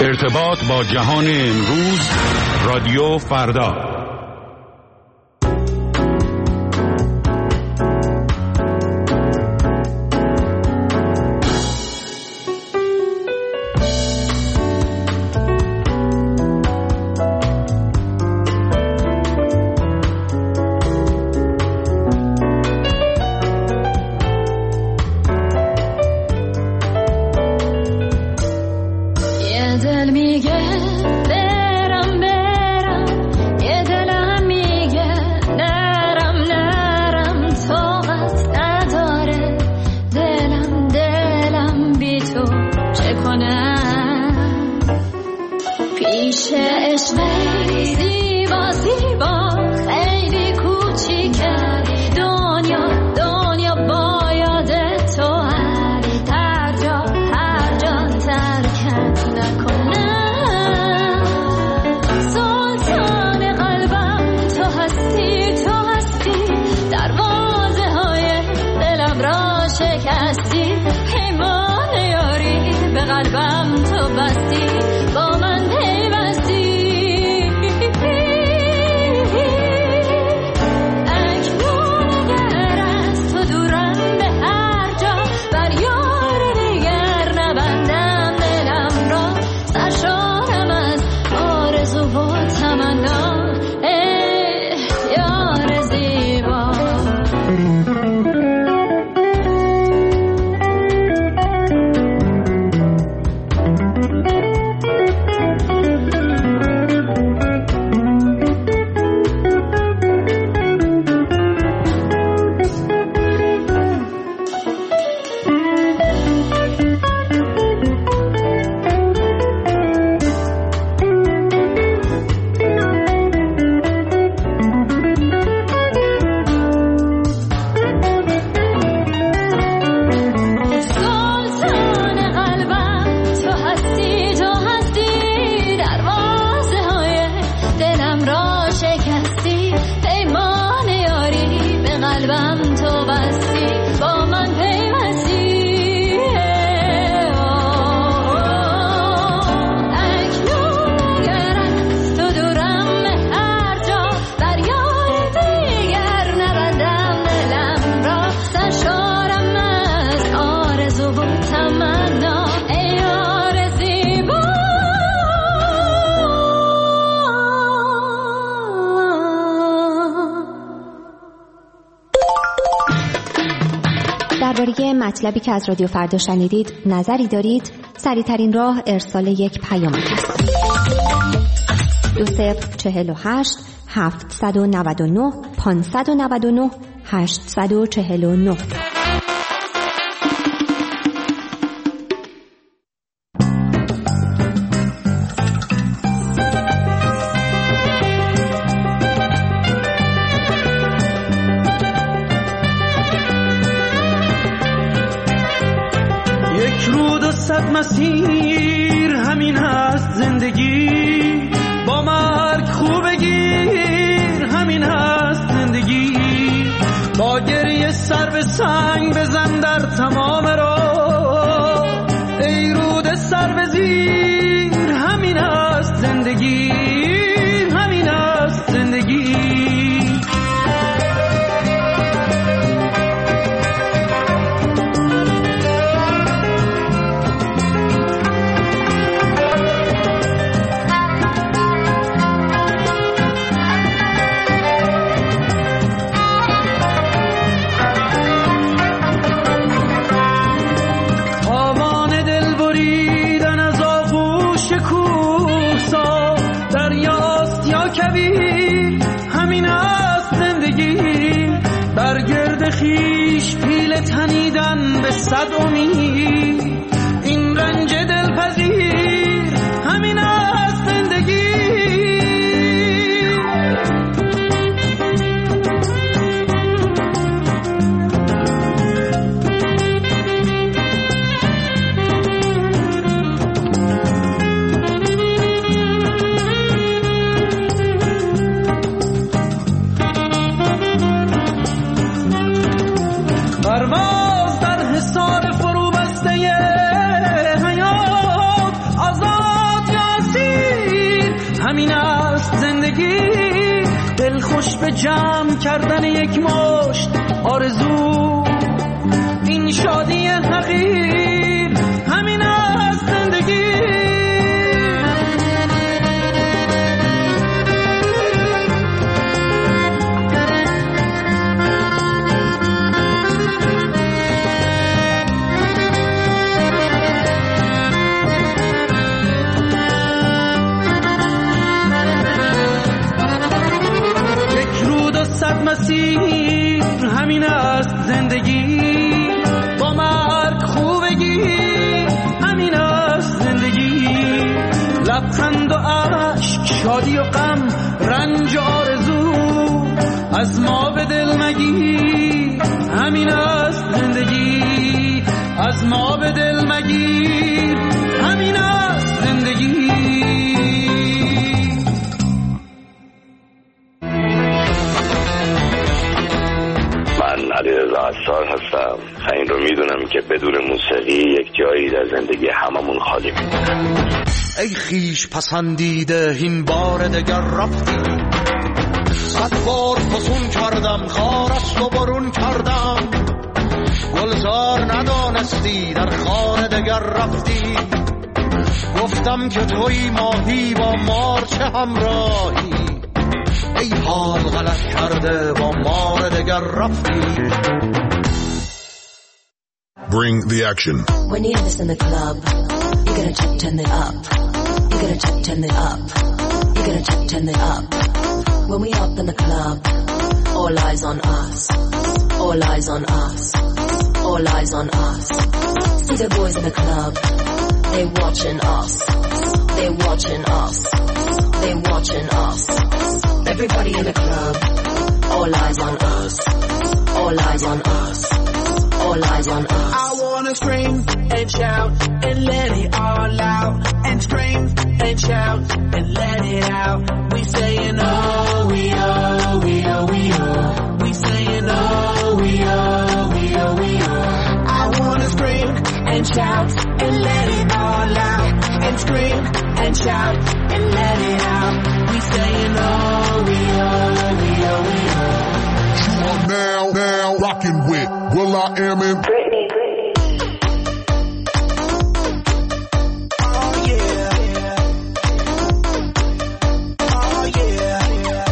ارتباط با جهان امروز، رادیو فردا. مطلبی که از رادیو فردا شنیدید نظری دارید؟ سریع‌ترین راه ارسال یک پیام است. 2048 799 599 849. مسیر همین هست زندگی، با مرگ خوب بگیر همین هست زندگی، با گریه سر به سنگ بزن در تمام راه، ای رود سر به زیر همین هست زندگی، همین هست زندگی. خیش پیل تنیدن به صد امید، این رنج دلپذیر همین است زندگی. پرواز در حصار فرو بسته همین است زندگی. دل خوش به جمع کردن یک مشت آرزو، این شادی حقیر همین است زندگی. مسیر همین است زندگی، با مرگ خوبگی همین است زندگی. لبخند و عشق، شادی و غم، رنج و آرزو، از ما به دل مگیر همین است زندگی. از ما به دل مگیر همین است زندگی. علیرضا عصار هستم. این رو میدونم که بدون موسیقی یک جایی در زندگی هممون خالی میمونه. ای خیش پسندیده این بار دگر رفتی، صد بار فسون کردم خارست و برون کردم، گلزار ندانستی در خانه دگر رفتی. گفتم که توی ماهی با مار چه همراهی، ای حال غلط کرده با مار دگر رفتی. Bring the action. When you hear this in the club, you gotta check, turn it up. You gotta check, turn it up. You gotta check, turn it up. When we up in the club, all eyes on us. All eyes on us. All eyes on us. See the boys in the club, they watching us. They watching us. They watching us. Everybody in the club, all eyes on us. All eyes on us. All eyes on us. I wanna scream and shout and let it all out. And scream and shout and let it out. We saying oh, we oh, we oh, we oh. We saying oh, we oh, we oh, we oh. I wanna scream and shout and let it all out. And scream and shout and let it out. We saying oh, we oh, we oh, we oh. You are now rocking with will.i.am and Britney. Oh yeah. Oh yeah.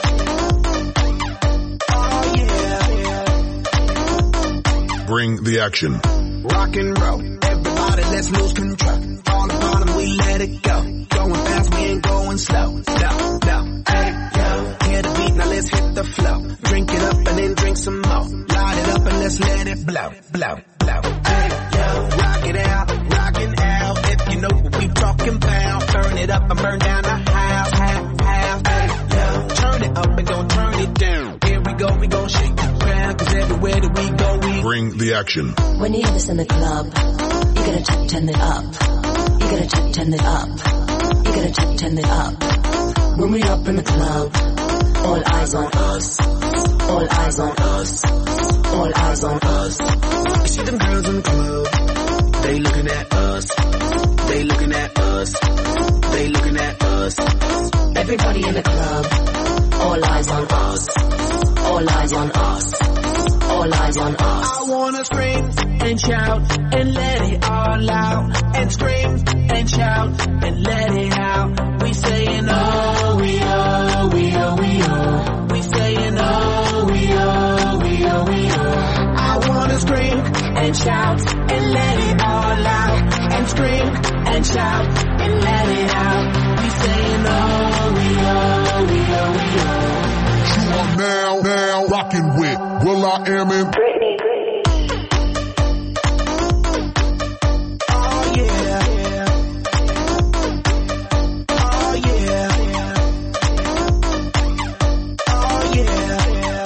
Oh yeah. bring the action. Rock and roll, everybody let's lose control. All the bottom we let it go. Going fast, we ain't going slow. No, hey, yo, hear the beat, now let's hit the flow. Drink it up and then drink some more. Light it up and let's let it blow. Hey, yo, rock it out, rockin' out. If you know what we talking about, burn it up and burn down the house. Hey, yo, turn it up and don't turn it down. Here we gon' shake the ground, 'cause everywhere that we go, we bring the action. When you hear this in the club, you gotta check, turn it up. You gotta check, turn it up. You gotta check, turn it up. When we up in the club, all eyes on us. All eyes on us. All eyes on us. You see them girls in the club, they looking at us. They looking at us. They looking at us. Everybody in the club, all eyes on us. All eyes on us. All eyes on us. I wanna scream and shout and let it all out. And scream and shout and let it out. We saying oh, we oh, we oh, we oh. We saying oh, we oh, we oh, we oh. I wanna scream and shout and let it all out. And scream and shout and let it out. We saying oh, we oh, we oh, we oh. You are now rocking with will.i.am and Britney. Oh yeah. Oh yeah. Oh yeah.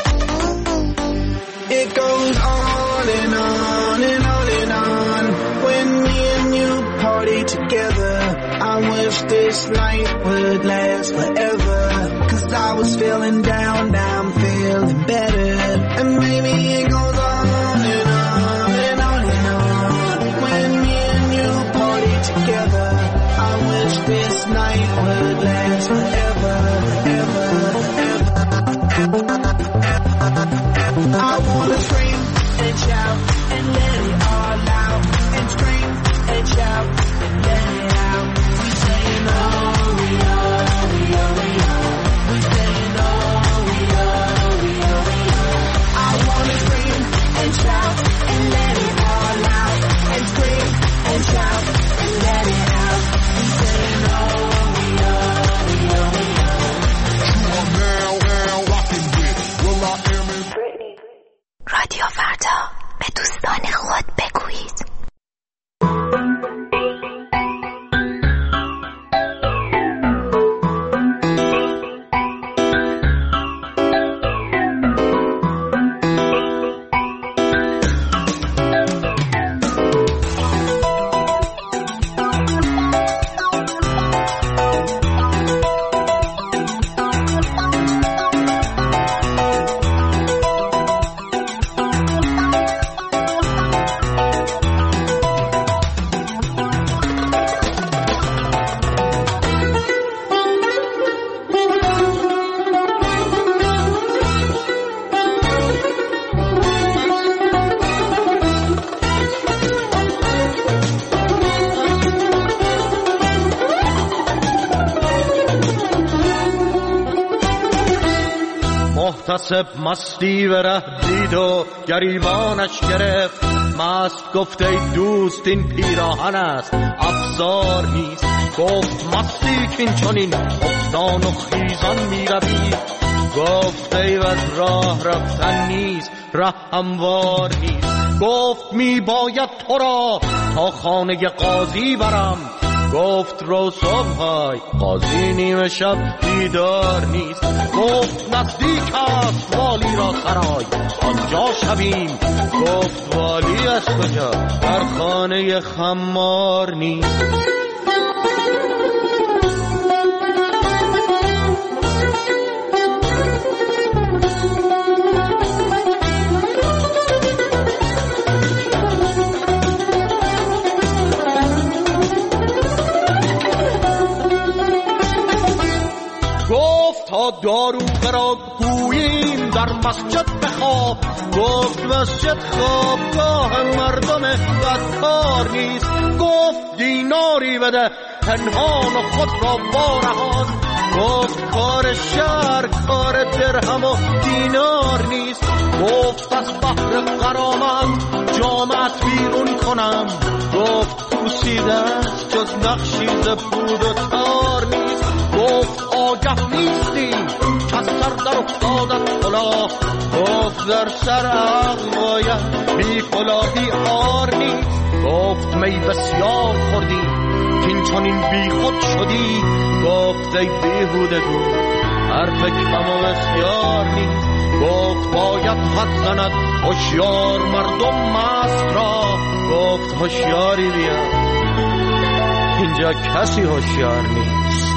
It goes on and on and on and on. When me and you party together, I wish this night would last forever. 'Cause I was feeling down, now I'm feeling better. And maybe it goes on and on and on and on. When me and you party together, together. I wish this night would last forever, ever, ever. I wanna scream and shout and let it all out, and scream and shout and let it out. We saying oh, we oh, we oh, we oh. We saying oh, we oh, we oh, we oh. I wanna scream and shout and let it all out, and scream and shout and let it out. We saying oh, we oh, we oh, we oh. You are now rocking with Will I Am in Britney. رادیو فردا، به دوستان خود بگویید. محتسب مستی و ره دید و گریبانش گرفت، مست گفت ای دوست این پیراهن است افزار نیست. گفت مستی کین چنین افتان و خیزان می روی، گفت ای و راه رفتن نیست ره هموار نیست. گفت می باید تو را تا خانه قاضی برم، گفت رو صبحای قاضی نیمه شب دیدار نیست. گفت نزدیک است والی را سرای آنجا شویم، گفت والی از کجا در خانه خمار نیست. تا دارو خراب گوییم در مسجد بخواب، گفت مسجد خوابگاه مردم بدکار نیست. گفت دیناری بده پنهان و خود را بارهان، گفت کار شهر کار درهم و دینار نیست. گفت از بحر غرامت جامعت بیرون کنم، گفت پوسیده است جز نقشی ز بود و تار نیست. گفت آگه نیستیم که از سر در افتادت کلاه، گفت در سر عقل باید بی کلاهی عار نیست. گفت می بسیار خوردیم که این چنین بی خود شدی، گفت ای بیهودگو حرف کم و بسیار نیست. گفت باید حد زند هوشیار مردم مست را، گفت هوشیاری بیا اینجا کسی هوشیار نیست.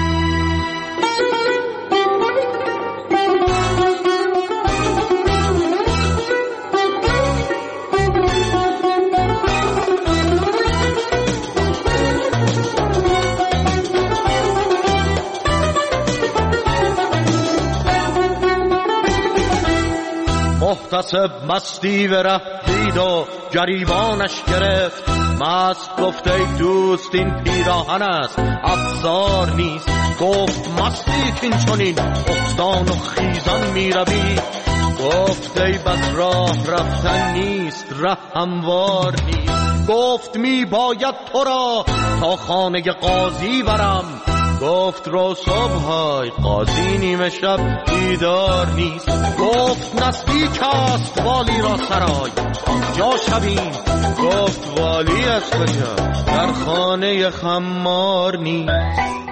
محتسب مستی و ره دید و گریبانش گرفت، مست گفت ای دوست این پیراهن است افزار نیست. گفت مستی کین چنین افتان و خیزان می روی، گفت ای بس راه رفتن نیست ره هموار نیست. گفت می باید تو را تا خانه قاضی برم، گفت رو صبحای قاضی نیمه شب دیدار نیست. گفت نزدیک است والی را سرای آنجا شویم، گفت والی از کجا در خانه خمار نیست.